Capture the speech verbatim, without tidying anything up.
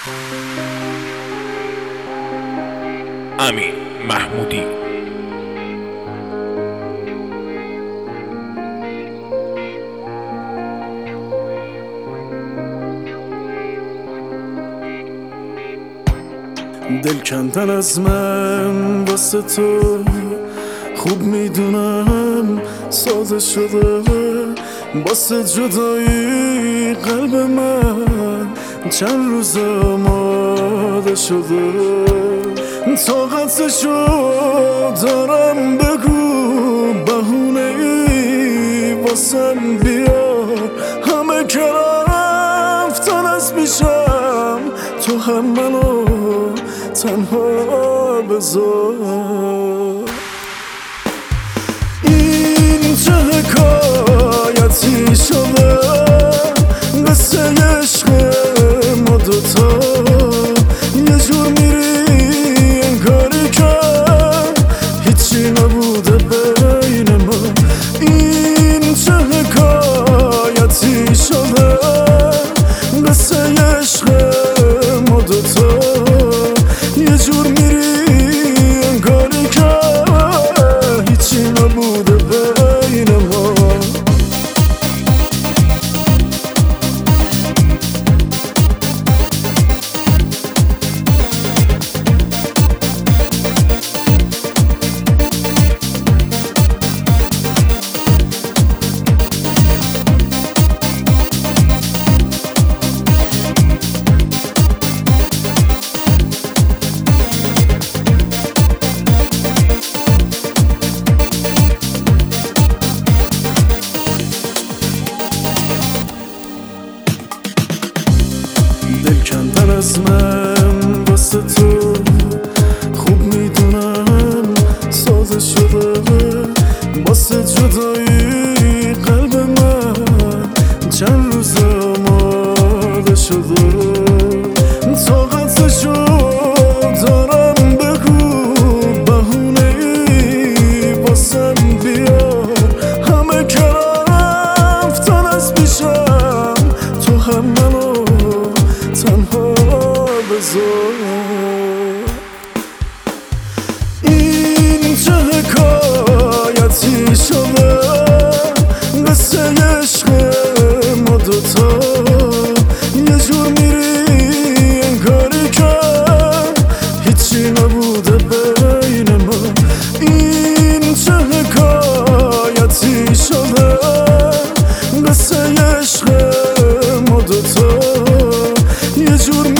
امین محمودی. دل کندن از من واسه تو خوب میدونم ساده شده، واسه جدایی قلب من چند روز آماده شده. طاقتشو دارم، بگو بهونه ای واسم بیار. همه که رفتن از پیشم، تو هم منو تنها بذار. این چه حکایتی شده، مثل عشق ما دوتا یه جور میری انگاری که هیچی نبوده بین ما. این چه حکایتی شده، مثل عشق ما دوتا یه جور میری انگاری که هیچی نبوده بین ما. دل کندن از من واسه تو خوب میدونم ساده شده، واسه جدایی قلب من چند روز آماده شده. طاقتشو دارم، بگو بهونه ای واسم بیار. همه که رفتن از پیشم، تو هم منو تنها بذار. این چه حکایتی شده، مثل عشق ما دوتا یه جور میری انگاری که هیچی نبوده بین ما. این چه حکایتی شده، مثل عشق ما دوتا یه جور